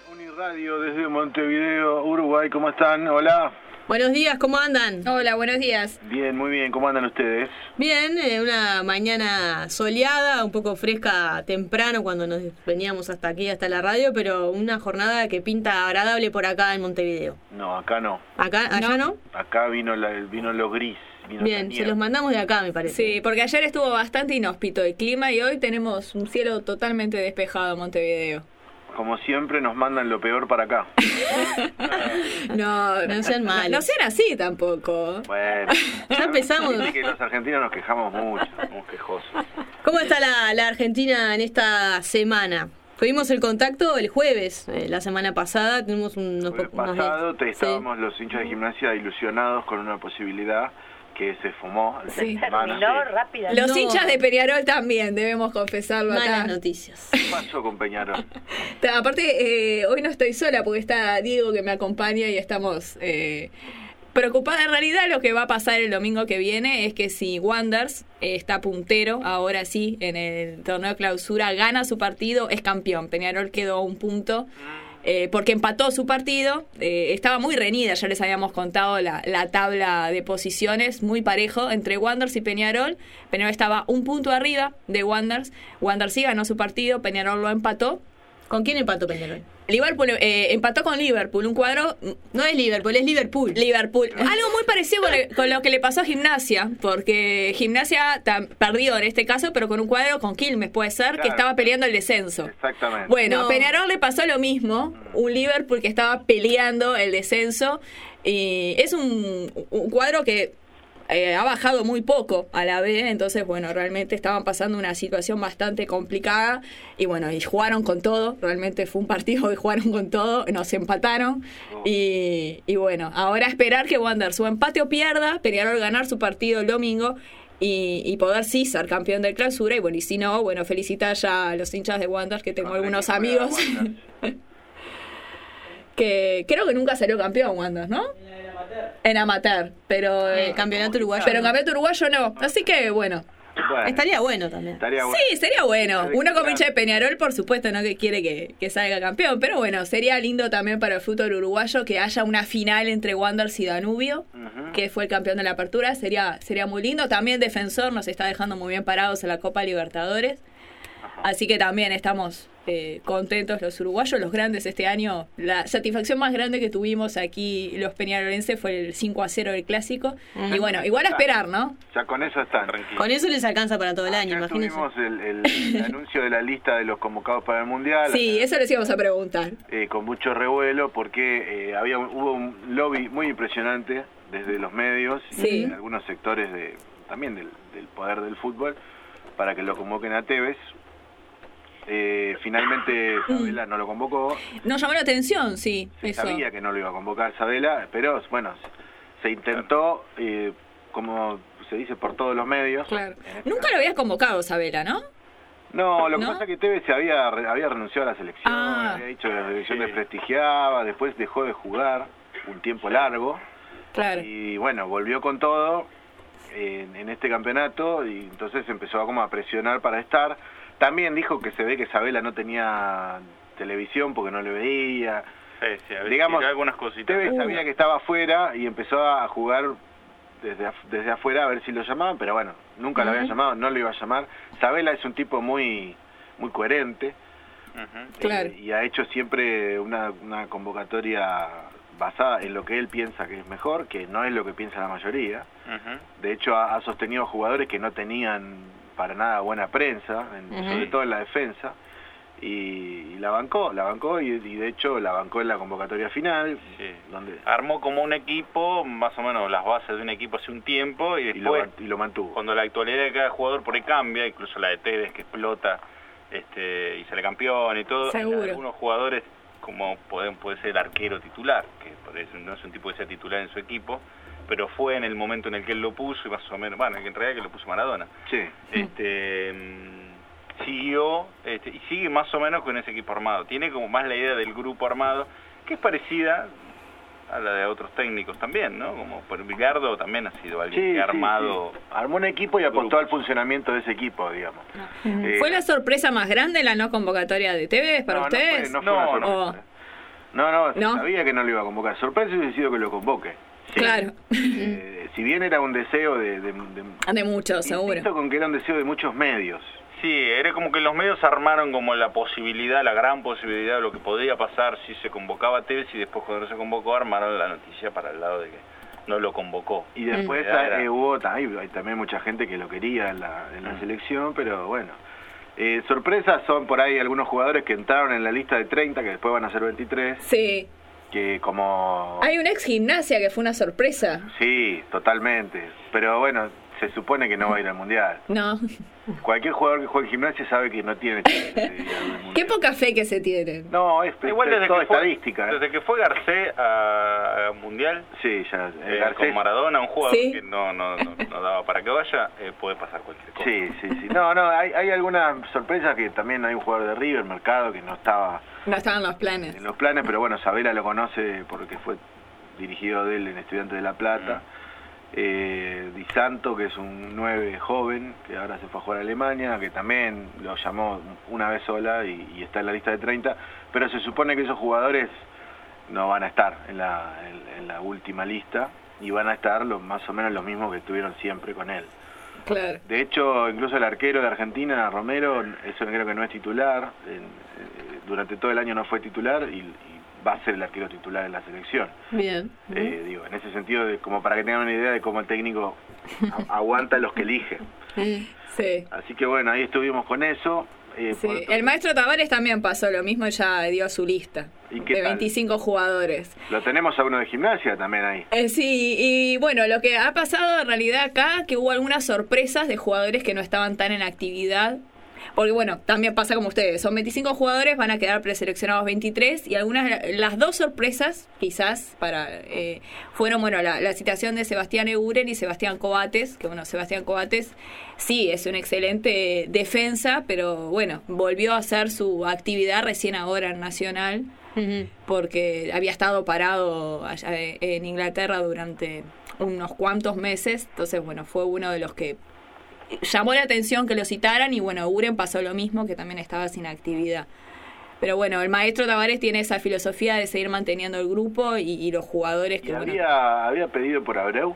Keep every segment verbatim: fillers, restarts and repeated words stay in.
Uniradio desde Montevideo, Uruguay, ¿cómo están? Hola. Buenos días, ¿cómo andan? Hola, buenos días. Bien, muy bien, ¿cómo andan ustedes? Bien, eh, una mañana soleada, un poco fresca temprano cuando nos veníamos hasta aquí, hasta la radio, pero una jornada que pinta agradable por acá en Montevideo. No, acá no. ¿Acá? ¿Allá no? Acá vino, la, vino lo gris. Vino Bien, se los mandamos de acá, me parece. Sí, porque ayer estuvo bastante inhóspito el clima y hoy tenemos un cielo totalmente despejado en Montevideo. Como siempre nos mandan lo peor para acá. No, no sean malos. No sean así tampoco. Bueno. Ya empezamos. Dice que los argentinos nos quejamos mucho, somos quejosos. ¿Cómo está la, la Argentina en esta semana? Tuvimos el contacto el jueves, eh, la semana pasada, tenemos unos... El jueves unos pasado te, sí. estábamos los hinchas de Gimnasia ilusionados con una posibilidad que se fumó. Sí. Semana, Terminó sí. rápido. Los No. hinchas de Peñarol también, debemos confesarlo acá. Malas noticias. ¿Qué pasó con Peñarol? Aparte, eh, hoy no estoy sola porque está Diego que me acompaña y estamos eh, preocupadas. En realidad lo que va a pasar el domingo que viene es que si Wanderers eh, está puntero, ahora sí, en el torneo de clausura, gana su partido, es campeón. Peñarol quedó a un punto. Eh, porque empató su partido, eh, estaba muy reñida, ya les habíamos contado la, la tabla de posiciones, muy parejo entre Wanderers y Peñarol. Peñarol estaba un punto arriba de Wanderers, Wanderers sí ganó su partido, Peñarol lo empató. ¿Con quién empató Peñarol? Liverpool eh, empató con Liverpool, un cuadro... No es Liverpool, es Liverpool. Liverpool. Algo muy parecido con, el- con lo que le pasó a Gimnasia, porque Gimnasia tam- perdió en este caso, pero con un cuadro con Quilmes, puede ser, Claro. que estaba peleando el descenso. Exactamente. Bueno, No. a Peñarol le pasó lo mismo, un Liverpool que estaba peleando el descenso, y es un, un cuadro que eh, ha bajado muy poco a la B, entonces bueno, realmente estaban pasando una situación bastante complicada, y bueno, y jugaron con todo, realmente fue un partido que jugaron con todo, nos empataron, y, y bueno, ahora esperar que Wanderers o empate o pierda, Peñarol ganar su partido el domingo, Y, y poder sí ser campeón del clausura, y bueno, y si no, bueno, felicitar ya a los hinchas de Wanderers, que tengo Contra algunos quién juega amigos Wanderers. que creo que nunca salió campeón Wanderers, ¿no? En amateur, pero El campeonato uruguayo. pero en campeonato uruguayo no, así que bueno, Bueno, Estaría bueno también. estaría bueno. sí, sería bueno. Sí, Uno como claro. hincha de Peñarol, por supuesto, no que quiere que, que salga campeón, pero bueno, sería lindo también para el fútbol uruguayo que haya una final entre Wanderers y Danubio, Ujú. que fue el campeón de la apertura, sería sería muy lindo. También Defensor nos está dejando muy bien parados en la Copa Libertadores, así que también estamos eh, contentos los uruguayos, los grandes este año. La satisfacción más grande que tuvimos aquí los peñarolenses fue el cinco a cero del Clásico, y bueno, igual a esperar, ¿no? Ya con eso están. Con eso les alcanza para todo el año, Ayer imagínense. tuvimos el, el- el anuncio de la lista de los convocados para el Mundial. Sí, eso les íbamos a preguntar. eh, con mucho revuelo porque eh, había un- hubo un lobby muy impresionante desde los medios Sí. y en algunos sectores de también del, del poder del fútbol para que lo convoquen a Tevez. Eh, finalmente Sabela no lo convocó. Nos llamó la atención, sí, Se eso. sabía que no lo iba a convocar Sabela, pero bueno, se intentó, eh, como se dice por todos los medios. Claro. en este Nunca caso. lo habías convocado, Sabela, ¿no? No, lo que ¿No? pasa es que Tevez se había, re- había renunciado a la selección, Ah. había dicho que la selección desprestigiaba, después dejó de jugar un tiempo largo Claro. y bueno, volvió con todo en, en este campeonato y entonces empezó a como a presionar para estar. También dijo que se ve que Sabela no tenía televisión porque no le veía. Sí, sí, a ver, Digamos, tiró algunas cositas. Tevez Uh. sabía que estaba afuera y empezó a jugar desde, af- desde afuera a ver si lo llamaban, pero bueno, nunca lo habían llamado, no lo iba a llamar. Sabela es un tipo muy muy coherente. Ujú. Claro. Eh, y ha hecho siempre una, una convocatoria basada en lo que él piensa que es mejor, que no es lo que piensa la mayoría. Ujú. De hecho, ha, ha sostenido jugadores que no tenían para nada buena prensa, en- Ujú. sobre todo en la defensa, y, y la bancó, la bancó y, y de hecho la bancó en la convocatoria final, Sí. donde Armó como un equipo, más o menos las bases de un equipo hace un tiempo, y y lo, después, y lo mantuvo. cuando la actualidad de cada jugador por ahí cambia, incluso la de Tevez que explota este y sale campeón y todo, Seguro. y la de algunos jugadores como pueden, puede ser el arquero titular, que por eso no es un tipo que sea titular en su equipo, pero fue en el momento en el que él lo puso, y más o menos, bueno, en realidad que lo puso Maradona. Sí. Este mm, siguió este, y sigue más o menos con ese equipo armado. Tiene como más la idea del grupo armado, que es parecida a la de otros técnicos también, ¿no? Como por Bilardo también ha sido alguien Sí, que ha sí, armado. sí. Armó un equipo y apostó grupos. al funcionamiento de ese equipo, digamos. Eh, ¿Fue la sorpresa más grande la no convocatoria de Tevez para no, no ustedes? fue- no fue una No, sorpresa. No, no, ¿No? sabía que no lo iba a convocar. Sorpresa hubiese sido que lo convoque. Sí. Claro. Eh, si bien era un deseo de... de, de De muchos, seguro. insisto con que era un deseo de muchos medios. Sí, era como que los medios armaron como la posibilidad, la gran posibilidad de lo que podía pasar si se convocaba a Tevez, y después cuando no se convocó armaron la noticia para el lado de que no lo convocó. Y después Mm. hay, eh, hubo hay, hay también mucha gente que lo quería en la, en la Mm. selección, pero bueno. Eh, sorpresas son por ahí algunos jugadores que entraron en la lista de treinta, que después van a ser veintitrés, Sí. que como... Hay un ex gimnasia que fue una sorpresa. Sí, totalmente. Pero bueno, se supone que no va a ir al Mundial. No. Cualquier jugador que juegue en gimnasia sabe que no tiene chance de ir al Mundial. Qué poca fe que se tienen. No, es, Igual es desde toda que, fue, estadística. ¿eh? desde que fue Garcés a, a Mundial, Sí, ya. eh, eh, Garcés- con Maradona, un jugador Sí. que no, no, no, no daba para que vaya, eh, puede pasar cualquier cosa. Sí, sí, sí. No, no, hay, hay algunas sorpresas que también hay un jugador de River, Mercado, que no estaba No estaban los planes. en los planes, pero bueno, Sabela lo conoce porque fue dirigido de él en Estudiantes de La Plata. Eh, Di Santo, que es un nueve joven, que ahora se fue a jugar a Alemania, que también lo llamó una vez sola y, y está en la lista de treinta, pero se supone que esos jugadores no van a estar en la, en, en la última lista y van a estar los, más o menos los mismos que estuvieron siempre con él. Claro. De hecho, incluso el arquero de Argentina, Romero, es un arquero que no es titular, en- eh, durante todo el año no fue titular y, y va a ser el arquero titular en la selección. Bien. Eh, digo, en ese sentido, de, como para que tengan una idea de cómo el técnico a- aguanta los que elige. Sí. Así que bueno, ahí estuvimos con eso. Eh, Sí. por otro- El maestro Tavares también pasó lo mismo y ya dio su lista ¿Y qué de tal? veinticinco jugadores. Lo tenemos a uno de gimnasia también ahí. Eh, sí, y bueno, lo que ha pasado en realidad acá, que hubo algunas sorpresas de jugadores que no estaban tan en actividad. Porque bueno, también pasa como ustedes, son veinticinco jugadores, van a quedar preseleccionados veintitrés, y algunas, las dos sorpresas, quizás, para eh, fueron, bueno, la, la citación de Sebastián Eguren y Sebastián Coates, que bueno, Sebastián Coates sí, es una excelente defensa, pero bueno, volvió a hacer su actividad recién ahora en Nacional, Ujú. porque había estado parado allá en Inglaterra durante unos cuantos meses, entonces bueno, fue uno de los que llamó la atención que lo citaran, y bueno, Uren pasó lo mismo, que también estaba sin actividad. Pero bueno, el maestro Tavares tiene esa filosofía de seguir manteniendo el grupo y, y los jugadores ¿Y que bueno, había, había pedido por Abreu?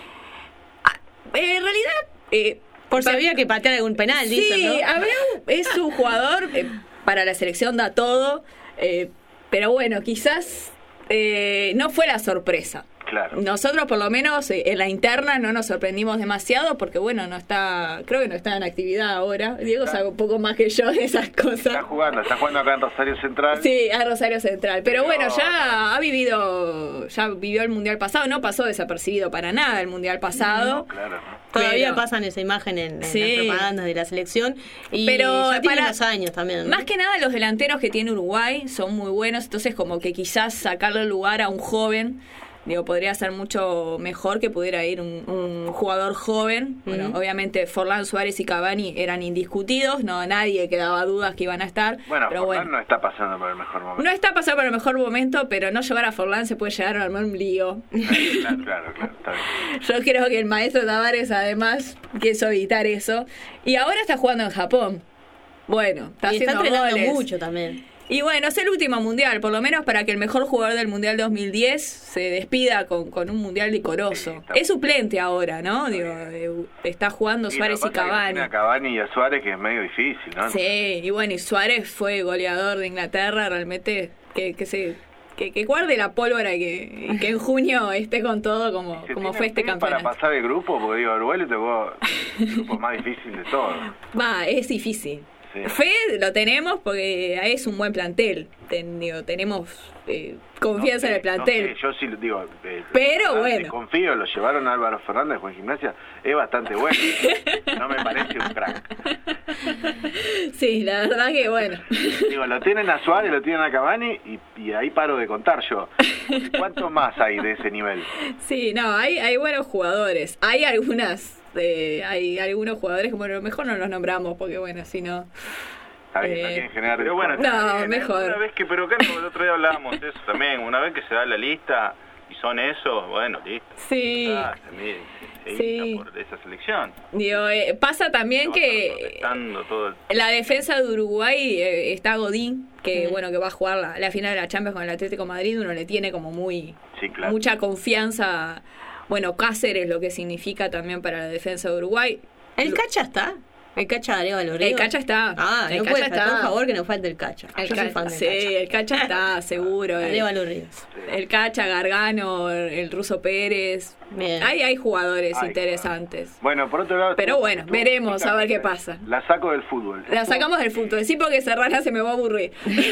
eh, en realidad eh, Por si pa- había que patear algún penal, sí, dicen, ¿no? Abreu es un jugador, eh, para la selección da todo, eh, pero bueno, quizás eh, no fue la sorpresa. Claro. Nosotros por lo menos eh, en la interna no nos sorprendimos demasiado porque bueno, no está, creo que no está en actividad ahora. Diego sabe un poco más que yo de esas Está cosas. jugando, está jugando acá en Rosario Central. Sí, a Rosario Central. Pero Pero- bueno, ya ha vivido, ya vivió el Mundial pasado, no pasó desapercibido para nada el Mundial pasado. Claro, ¿no? Todavía pero- pasan esa imagen en, en Sí. las propagandas de la selección. Y Pero ya tiene para- unos años también, ¿no? Más que nada los delanteros que tiene Uruguay son muy buenos, entonces como que quizás sacarle el lugar a un joven, digo, podría ser mucho mejor que pudiera ir un, un jugador joven. Bueno, Ujú. obviamente Forlán, Suárez y Cavani eran indiscutidos, no nadie quedaba dudas que iban a estar. Bueno, pero Forlán bueno, no está pasando por el mejor momento. no está pasando por el mejor momento, pero no llevar a Forlán se puede llegar a armar un lío. Claro, claro, claro, está bien. Yo creo que el maestro Tavares además quiso evitar eso. Y ahora está jugando en Japón. Bueno, está y está haciendo entrenando goles. mucho también. Y bueno, es el último mundial, por lo menos para que el mejor jugador del Mundial dos mil diez se despida con, con un mundial decoroso. Sí, está Es suplente ahora, ¿no? Digo, eh, está jugando Suárez lo y que pasa es que Cavani. tiene a Cavani y a Suárez, que es medio difícil, ¿no? Sí, y bueno, y Suárez fue goleador de Inglaterra, realmente que, que se que, que guarde la pólvora y que, y que en junio esté con todo como, Se como tiene fue este fe para campeonato. pasar el grupo, porque digo, a Uruguay le tocó el grupo más difícil de todo. Va, es difícil. Sí. Fe lo tenemos porque es un buen plantel. Ten- digo, tenemos eh, confianza No en el sé, no plantel. sé, yo sí lo digo. eh, Pero bastante bueno. confío, lo llevaron a Álvaro Fernández, juega en gimnasia, es bastante bueno. No me parece un crack. Sí, la verdad que bueno. Digo, lo tienen a Suárez, lo tienen a Cavani y, y ahí paro de contar yo. ¿Cuántos más hay de ese nivel? Sí, no, hay, hay buenos jugadores. Hay algunas, eh, hay algunos jugadores que, bueno, mejor no los nombramos porque, bueno, si no... Está bien, no Eh, quieren generar... Pero bueno, No, está bien, ¿eh? mejor. Una vez que, pero acá el otro día hablábamos de eso también, una vez que se da la lista, y son esos, bueno, listo. Sí. Ah, se, me- se Sí. hincha por esa selección. Digo, eh, pasa también No va a estar que protestando todo el- la defensa de Uruguay eh, está Godín, que Mm. bueno, que va a jugar la, la final de la Champions con el Atlético de Madrid, uno le tiene como muy Sí, claro. mucha confianza. Bueno, Cáceres, lo que significa también para la defensa de Uruguay. ¿El Cacha está? ¿El Cacha de Arevalo Ríos? El Cacha está. Ah, el no Cacha puede faltar, está. por favor, que nos falte el Cacha. El Yo soy Cacha, fan del sí, Cacha. el Cacha está, seguro. El, Arevalo Ríos. el Cacha, Gargano, el, el Ruso Pérez. Bien. Hay, hay jugadores Ay, interesantes. Bueno, por otro lado... Pero tú- bueno, tú- veremos tú- a ver qué pasa. La saco del fútbol. La sacamos del fútbol. Sí, porque Serrana se me va a aburrir.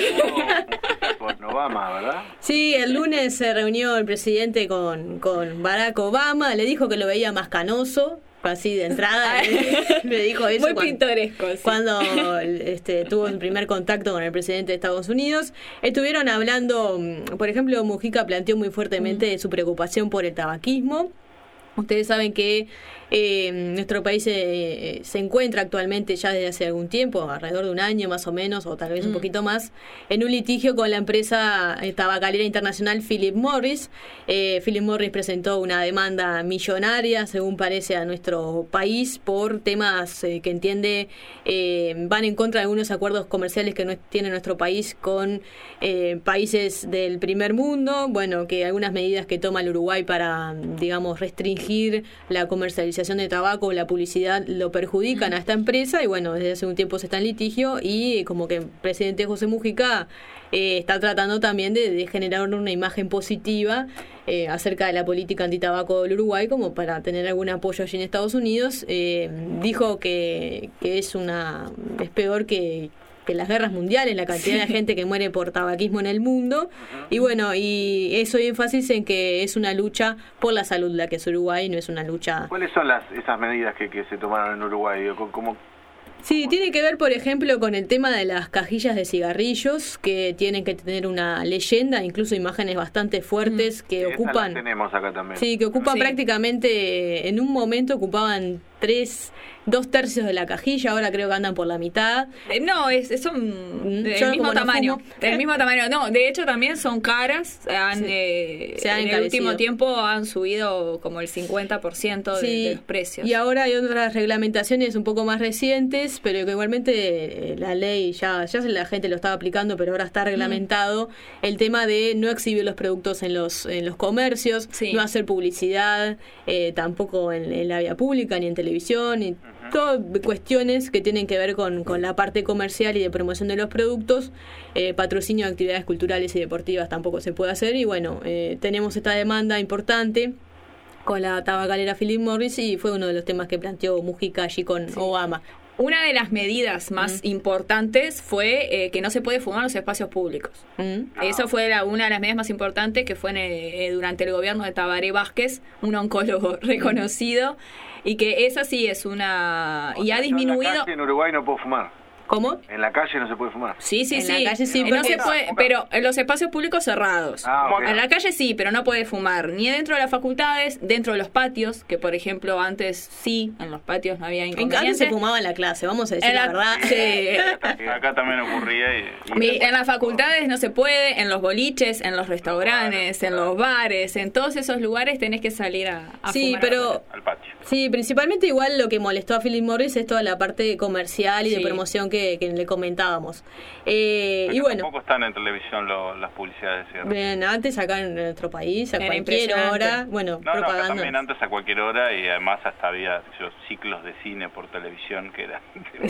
Con Obama, ¿verdad? Sí, el lunes se reunió el presidente con, con Barack Obama, le dijo que lo veía más canoso, así de entrada, le, le dijo eso. Muy cuando- pintoresco. sí. Cuando este, tuvo el primer contacto con el presidente de Estados Unidos, estuvieron hablando, mm, por ejemplo, Mujica planteó muy fuertemente su preocupación por el tabaquismo. Ustedes saben que eh, nuestro país eh, se encuentra actualmente ya desde hace algún tiempo, alrededor de un año más o menos, o tal vez un Mm. poquito más, en un litigio con la empresa eh, tabacalera internacional Philip Morris. Eh, Philip Morris presentó una demanda millonaria, según parece, a nuestro país por temas eh, que entiende eh, van en contra de algunos acuerdos comerciales que no tiene nuestro país con eh, países del primer mundo. Bueno, que algunas medidas que toma el Uruguay para, digamos, restringir la comercialización de tabaco o la publicidad lo perjudican a esta empresa, y bueno, desde hace un tiempo se está en litigio, y como que el presidente José Mujica eh, está tratando también de, de generar una imagen positiva eh, acerca de la política antitabaco del Uruguay, como para tener algún apoyo allí en Estados Unidos. Eh, dijo que, que es una es peor que que las guerras mundiales, la cantidad de gente que muere por tabaquismo en el mundo, y bueno, y eso énfasis en que es una lucha por la salud la que es Uruguay, no es una lucha... ¿Cuáles son las esas medidas que, que se tomaron en Uruguay? Digo, ¿Cómo, Sí, tiene que ver, por ejemplo, con el tema de las cajillas de cigarrillos, que tienen que tener una leyenda, incluso imágenes bastante fuertes que Sí, esas ocupan... las tenemos acá también. Sí, que ocupan Sí. prácticamente, en un momento ocupaban tres, dos tercios de la cajilla, ahora creo que andan por la mitad. Eh, No, es, es son Mm, del yo mismo como no tamaño. fumo. Del mismo tamaño. No, de hecho también son caras. Han, Sí. eh, Se han en el encarecido. último tiempo han subido como el cincuenta por ciento de, Sí, de los precios. y ahora hay otras reglamentaciones un poco más recientes, pero que igualmente eh, la ley ya, ya la gente lo estaba aplicando, pero ahora está reglamentado el tema de no exhibir los productos en los en los comercios, Sí. no hacer publicidad, eh, tampoco en, en la vía pública ni en televisión, ni todas cuestiones que tienen que ver con, con la parte comercial y de promoción de los productos. Eh, patrocinio de actividades culturales y deportivas tampoco se puede hacer, y bueno, eh, tenemos esta demanda importante con la tabacalera Philip Morris, y fue uno de los temas que planteó Mujica allí con Obama. Una de las medidas más importantes fue eh, que no se puede fumar en los espacios públicos. ¿Mm? Eso fue la- una de las medidas más importantes, que fue en, eh, durante el gobierno de Tabaré Vázquez, un oncólogo reconocido, y que esa sí es una... O y sea, ha yo disminuido... En la calle en Uruguay no puedo fumar. ¿Cómo? En la calle no se puede fumar. Sí, sí, En la sí. calle sí, no porque- se puede, pero en los espacios públicos cerrados. Ah, ok. En la calle sí, pero no puede fumar ni dentro de las facultades, dentro de los patios, que por ejemplo antes sí, en los patios no había En inconveniente. antes se fumaba en la clase, vamos a decir En la, la- verdad. sí. Acá también ocurría y, y Mi- en las facultades no se puede, en los boliches, en los restaurantes, en los bares, en todos esos lugares tenés que salir a, a Sí, fumar pero afuera. al patio. sí, principalmente igual lo que molestó a Philip Morris es toda la parte comercial y de Sí. promoción que, que le comentábamos. Eh, y Acá bueno, Tampoco están en televisión lo- las publicidades de cigarros. bien, antes acá en nuestro país, a Era cualquier impresionante. hora, bueno, No, no, acá propaganda. también antes a cualquier hora, y además hasta había qué sé yo, ciclos de cine por televisión que eran...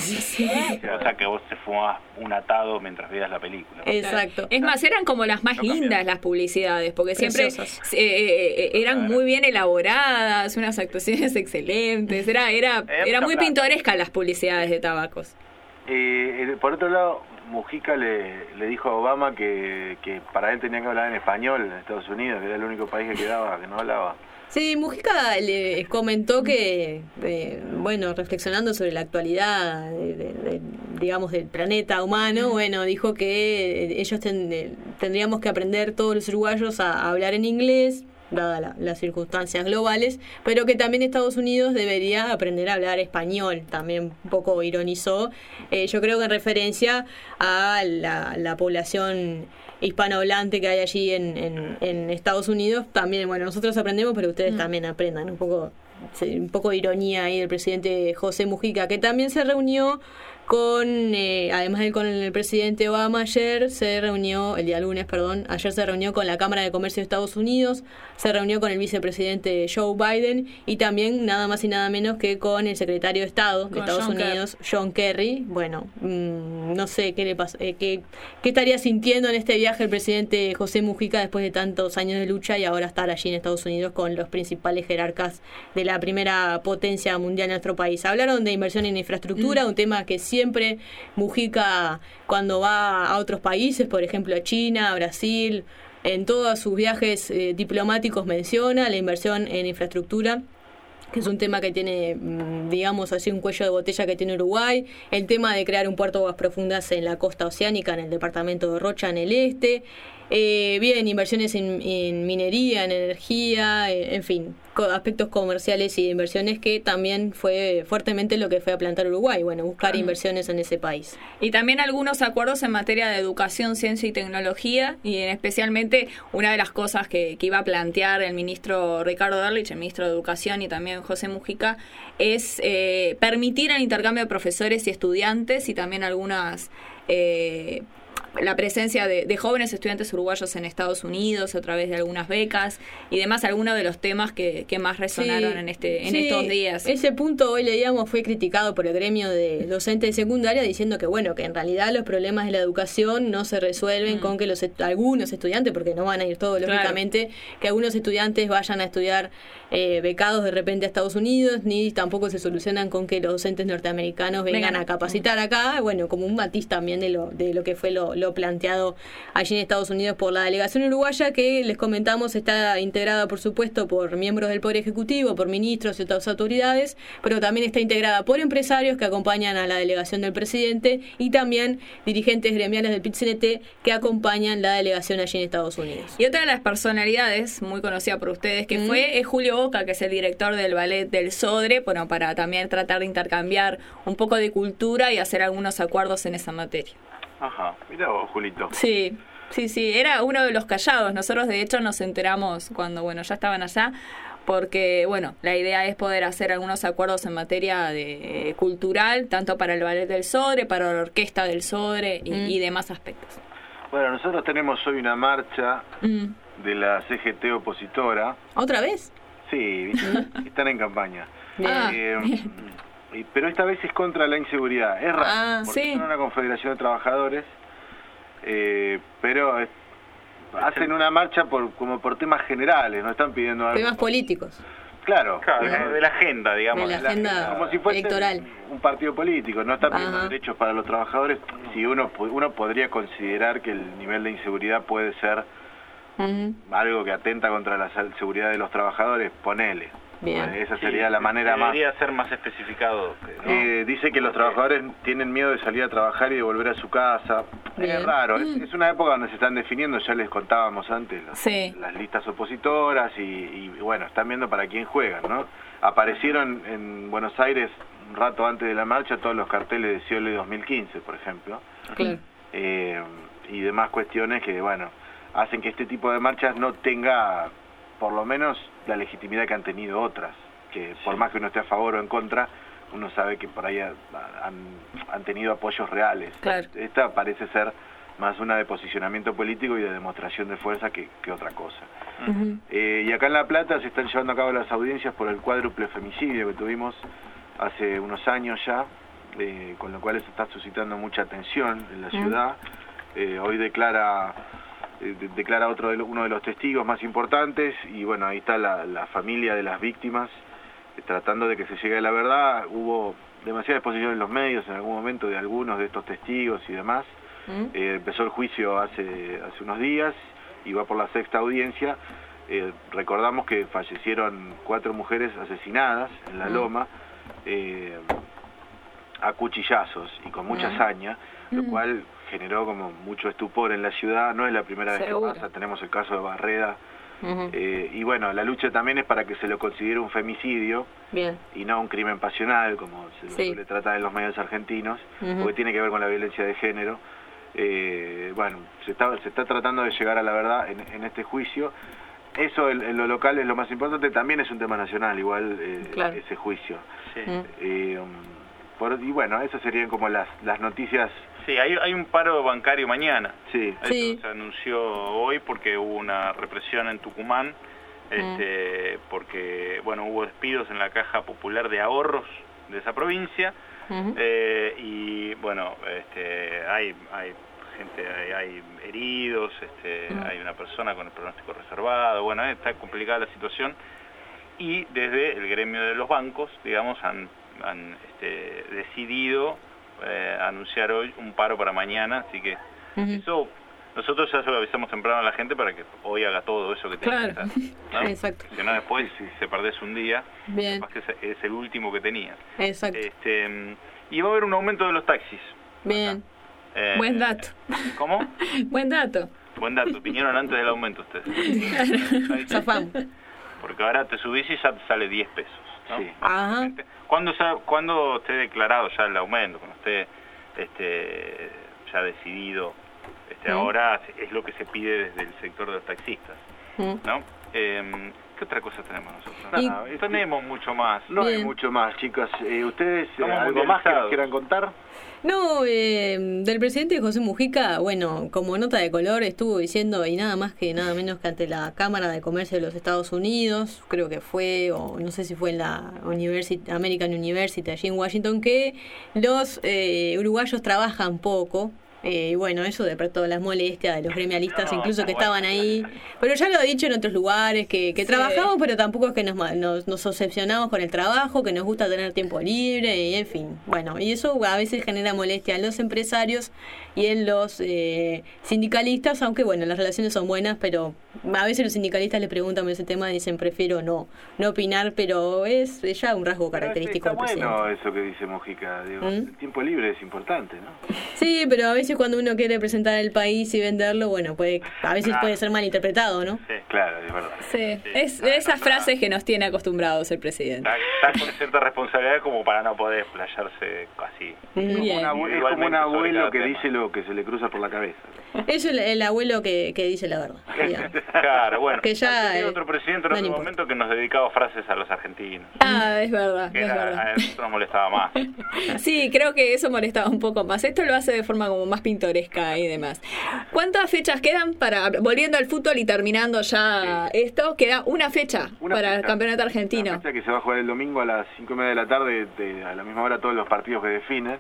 O sea que vos te fumabas un atado mientras veías la película. Exacto. Es más, eran como las más No cambiaron. lindas las publicidades, porque siempre Preciosas. eh, eh, eh, eran Claro. muy bien elaboradas, unas actuaciones excelentes, era era Era era mucha muy plata. pintorescas las publicidades de tabacos. Eh, eh, por otro lado, Mujica le, le dijo a Obama que, que para él tenía que hablar en español en Estados Unidos, que era el único país que quedaba que no hablaba. Sí, Mujica le comentó que, eh, bueno, reflexionando sobre la actualidad, de- de- de- digamos, del planeta humano, bueno, dijo que ellos ten- tendríamos que aprender todos los uruguayos a, a hablar en inglés, dadas la, las circunstancias globales, pero que también Estados Unidos debería aprender a hablar español, también un poco ironizó, eh, yo creo que en referencia a la, la población hispanohablante que hay allí en, en, en Estados Unidos. También, bueno, nosotros aprendemos, pero ustedes mm. también aprendan, un poco, un poco de ironía ahí del presidente José Mujica, que también se reunió con, eh, además de con el presidente Obama, ayer se reunió, el día lunes, perdón, ayer se reunió con la Cámara de Comercio de Estados Unidos, se reunió con el vicepresidente Joe Biden y también nada más y nada menos que con el secretario de Estado de con Estados John Unidos, Kerry. John Kerry. Bueno, mmm, no sé qué le pasa, eh, qué, qué estaría sintiendo en este viaje el presidente José Mujica después de tantos años de lucha y ahora estar allí en Estados Unidos con los principales jerarcas de la primera potencia mundial en nuestro país. Hablaron de inversión en infraestructura, mm. un tema que siempre Mujica, cuando va a otros países, por ejemplo a China, a Brasil, en todos sus viajes eh, diplomáticos menciona la inversión en infraestructura, que es un tema que tiene, digamos así, un cuello de botella que tiene Uruguay, el tema de crear un puerto de aguas profundas en la costa oceánica, en el departamento de Rocha, en el este, eh, bien, inversiones en, en minería, en energía, eh, en fin, aspectos comerciales y de inversiones, que también fue fuertemente lo que fue a plantar Uruguay, bueno, buscar inversiones en ese país. Y también algunos acuerdos en materia de educación, ciencia y tecnología, y en especialmente una de las cosas que, que iba a plantear el ministro Ricardo Ehrlich, el ministro de Educación, y también José Mujica, es eh, permitir el intercambio de profesores y estudiantes y también algunas... Eh, la presencia de, de jóvenes estudiantes uruguayos en Estados Unidos a través de algunas becas y demás, algunos de los temas que, que más resonaron sí, en este en sí, estos días. Ese punto, hoy leíamos, fue criticado por el gremio de docentes de secundaria, diciendo que bueno, que en realidad los problemas de la educación no se resuelven mm. con que los algunos estudiantes, porque no van a ir todos, claro. lógicamente, que algunos estudiantes vayan a estudiar eh, becados de repente a Estados Unidos, ni tampoco se solucionan con que los docentes norteamericanos vengan, vengan. a capacitar acá, bueno, como un matiz también de lo de lo que fue lo, lo planteado allí en Estados Unidos por la delegación uruguaya, que les comentamos está integrada por supuesto por miembros del Poder Ejecutivo, por ministros y otras autoridades, pero también está integrada por empresarios que acompañan a la delegación del presidente y también dirigentes gremiales del P I T C N T que acompañan la delegación allí en Estados Unidos. Y otra de las personalidades muy conocida por ustedes que mm. fue es Julio Boca, que es el director del Ballet del Sodre, bueno, para también tratar de intercambiar un poco de cultura y hacer algunos acuerdos en esa materia. Ajá, mira vos, Julito. Sí, sí, sí, era uno de los callados. Nosotros, de hecho, nos enteramos cuando, bueno, ya estaban allá, porque, bueno, la idea es poder hacer algunos acuerdos en materia de eh, cultural, tanto para el Ballet del Sodre, para la Orquesta del Sodre y, mm. y demás aspectos. Bueno, nosotros tenemos hoy una marcha mm. de la C G T opositora. ¿Otra vez? Sí, están en campaña. Ah, eh, pero esta vez es contra la inseguridad. Es raro, ah, porque sí. son una confederación de trabajadores, eh, pero es, hacen una marcha por como por temas generales, no están pidiendo algo. Temas políticos. Claro, claro de, de la agenda, digamos. De la agenda como si fuese electoral. Un partido político, no están pidiendo Ajá. derechos para los trabajadores. Si uno uno podría considerar que el nivel de inseguridad puede ser uh-huh. algo que atenta contra la seguridad de los trabajadores, ponele. Bien. Esa sí, sería la manera más... Debería ser más especificado. ¿No? Eh, dice que los trabajadores tienen miedo de salir a trabajar y de volver a su casa. Bien. Es raro, mm. es, es una época donde se están definiendo, ya les contábamos antes, las, sí. las listas opositoras y, y bueno, están viendo para quién juegan, ¿no? Aparecieron en Buenos Aires un rato antes de la marcha todos los carteles de Scioli dos mil quince, por ejemplo. Claro. Eh, y demás cuestiones que, bueno, hacen que este tipo de marchas no tenga... por lo menos la legitimidad que han tenido otras, que por sí. más que uno esté a favor o en contra, uno sabe que por ahí han, han tenido apoyos reales. Claro. Esta parece ser más una de posicionamiento político y de demostración de fuerza que, que otra cosa. Uh-huh. Eh, y acá en La Plata se están llevando a cabo las audiencias por el cuádruple femicidio que tuvimos hace unos años ya, eh, con lo cual se está suscitando mucha atención en la uh-huh. ciudad. Eh, hoy declara... De, declara otro de lo, uno de los testigos más importantes y bueno, ahí está la, la familia de las víctimas eh, tratando de que se llegue a la verdad. Hubo demasiada exposición en los medios en algún momento de algunos de estos testigos y demás. ¿Mm? Eh, empezó el juicio hace hace unos días y va por la sexta audiencia. Eh, recordamos que fallecieron cuatro mujeres asesinadas en La Loma eh, a cuchillazos y con mucha hazaña, ¿Mm? lo cual generó como mucho estupor en la ciudad. No es la primera Seguro. vez que pasa, tenemos el caso de Barreda Uh-huh. Eh, y bueno, la lucha también es para que se lo considere un femicidio. Bien. Y no un crimen pasional, como se Sí. suele tratar en los medios argentinos, Uh-huh. porque tiene que ver con la violencia de género. Eh, bueno, se está, se está tratando de llegar a la verdad en, en este juicio. Eso en, en lo local es lo más importante, también es un tema nacional, igual eh, Claro. ese juicio. Sí. Mm. Eh, um, por, y bueno, esas serían como las, las noticias. Sí, hay, hay un paro bancario mañana. Sí, Eso Sí. se anunció hoy porque hubo una represión en Tucumán, este, porque bueno, hubo despidos en la Caja Popular de Ahorros de esa provincia. Uh-huh. Eh, y bueno, este, hay, hay gente, hay, hay heridos, este, Mm. hay una persona con el pronóstico reservado, bueno, está complicada la situación y desde el gremio de los bancos, digamos, han, han este, decidido eh, anunciar hoy un paro para mañana, así que Uh-huh. eso nosotros ya se lo avisamos temprano a la gente para que hoy haga todo eso que tiene Claro. que hacer, ¿no? Exacto. Si no después, si se perdés un día, Bien. capaz que es, es el último que tenías. Exacto. Este, y va a haber un aumento de los taxis. Bien. Eh, Buen dato. ¿Cómo? Buen dato. Buen dato. Vinieron antes del aumento ustedes. Zafamos. Porque ahora te subís y ya te sale diez pesos. ¿no? Sí. Ajá. ¿Cuándo, ya- cuándo esté declarado ya el aumento? Cuando esté este, ya decidido. Este, Mm. Ahora es lo que se pide desde el sector de los taxistas. Mm. ¿No? Eh, ¿Qué otra cosa tenemos nosotros? Y- Nada, tenemos mucho más. No hay Bien. mucho más, chicos. Eh, ¿Ustedes eh, Estamos algo más que nos mundializados. quieran contar? No, eh, del presidente José Mujica, bueno, como nota de color estuvo diciendo, y nada más que nada menos que ante la Cámara de Comercio de los Estados Unidos, creo que fue, o no sé si fue en la University, American University, allí en Washington, que los eh, uruguayos trabajan poco. Eh, y bueno, eso despertó las molestias de los gremialistas, No, incluso que bueno. estaban ahí. Pero ya lo he dicho en otros lugares, que, que Sí. trabajamos, pero tampoco es que nos, ma- nos, nos obsesionamos con el trabajo, que nos gusta tener tiempo libre, y en fin. Bueno, y eso a veces genera molestia en los empresarios y en los eh, sindicalistas, aunque bueno, las relaciones son buenas, pero a veces los sindicalistas les preguntan ese tema y dicen prefiero no, no opinar, pero es ya un rasgo Pero característico está del bueno presidente. eso que dice Mujica. Digo, ¿Mm? El tiempo libre es importante, ¿no? Sí, pero a veces cuando uno quiere presentar el país y venderlo, bueno, puede a veces Claro. puede ser malinterpretado, ¿no? Sí. Claro, es verdad. Sí, es de esas frases que nos tiene acostumbrados el presidente. Está, está con cierta responsabilidad como para no poder explayarse así. Bien. Un abue- es como un abuelo que dice lo que se le cruza por la cabeza. Es el, el abuelo que, que dice la verdad, digamos. Claro, bueno. Que ya, Había eh, otro presidente en no otro le importa. momento que nos dedicaba frases a los argentinos. Ah, es verdad, Que es era- verdad. a nosotros nos molestaba más. Sí, creo que eso molestaba un poco más. Esto lo hace de forma como más pintoresca y demás. ¿Cuántas fechas quedan para, volviendo al fútbol y terminando ya esto, queda una fecha Una para el fecha. campeonato Una argentino? fecha que se va a jugar el domingo a las cinco y media de la tarde, de- a la misma hora todos los partidos que definen.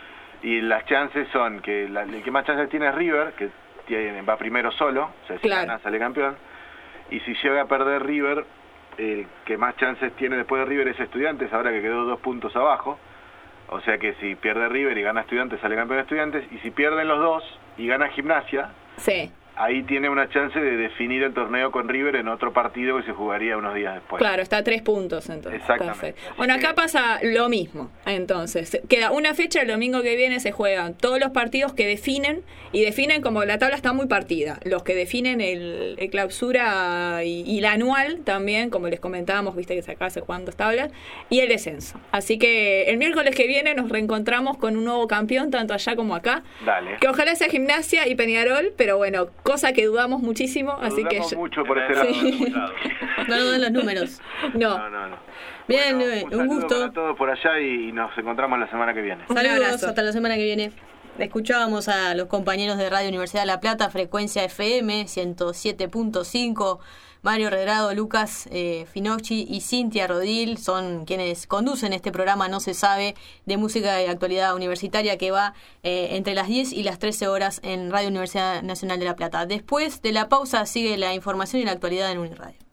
Y las chances son que la- el que más chances tiene es River, que tiene- va primero solo, o sea, si Claro. gana sale campeón. Y si llega a perder River, el que más chances tiene después de River es Estudiantes, ahora que quedó dos puntos abajo. O sea que si pierde River y gana Estudiantes, sale campeón de Estudiantes. Y si pierden los dos y gana Gimnasia, Sí, ahí tiene una chance de definir el torneo con River en otro partido que se jugaría unos días después. claro, está a tres puntos entonces. Exactamente. Perfecto. Así Bueno, acá que- pasa lo mismo. Entonces, queda una fecha, el domingo que viene se juegan todos los partidos que definen, y definen como la tabla está muy partida. Los que definen el, el clausura y, y la anual también, como les comentábamos, viste que acá se juegan dos tablas, y el descenso. Así que el miércoles que viene nos reencontramos con un nuevo campeón, tanto allá como acá. Dale. Que ojalá sea Gimnasia y Peñarol, pero bueno, cosa que dudamos muchísimo, así que Dudamos ya- mucho por ese lado. Sí. No nos dan los números. no. No, no, no. Bien, Bueno, eh, un, un saludo gusto. para todos por allá y, y nos encontramos la semana que viene. Un Saludos, abrazo. hasta la semana que viene. Escuchábamos a los compañeros de Radio Universidad de La Plata, Frecuencia F M ciento siete punto cinco. Mario Redrado, Lucas eh, Finocchi y Cintia Rodil son quienes conducen este programa No se sabe, de música y actualidad universitaria, que va eh, entre las diez y las trece horas en Radio Universidad Nacional de La Plata. Después de la pausa sigue la información y la actualidad en Uniradio.